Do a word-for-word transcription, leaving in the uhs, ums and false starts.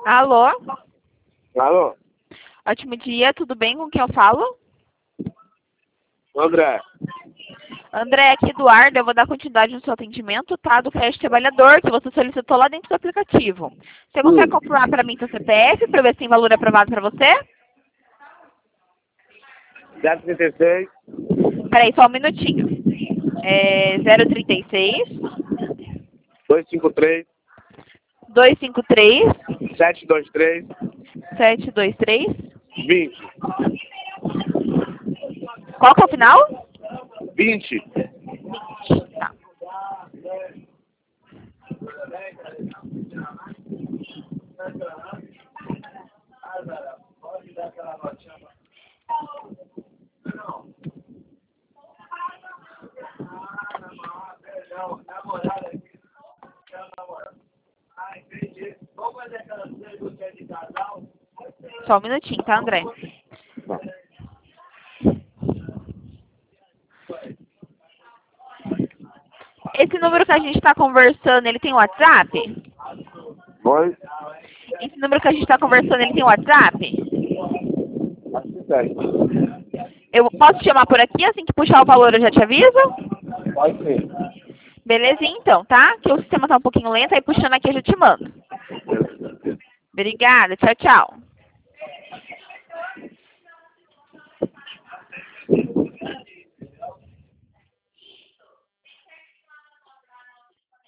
Alô? Alô? Ótimo dia, tudo bem? Com quem eu falo? André. André, aqui Eduardo, eu vou dar continuidade no seu atendimento, tá? Do Creche Trabalhador, que você solicitou lá dentro do aplicativo. Você consegue Hum. comprovar para mim seu C P F, para ver se tem valor aprovado para você? zero trinta e seis. Peraí, só um minutinho. É zero trinta e seis, duzentos e cinquenta e três. duzentos e cinquenta e três, setecentos e vinte e três. setecentos e vinte e três. vinte. Qual que é o final? vinte. Tá. Só um minutinho, tá, André? Esse número que a gente está conversando, ele tem WhatsApp? Oi? Esse número que a gente está conversando, ele tem WhatsApp? Acho que tem. Eu posso te chamar por aqui, assim que puxar o valor eu já te aviso? Pode ser. Belezinha então, tá? Que o sistema tá um pouquinho lento, aí puxando aqui eu já te mando. Obrigada, tchau, tchau.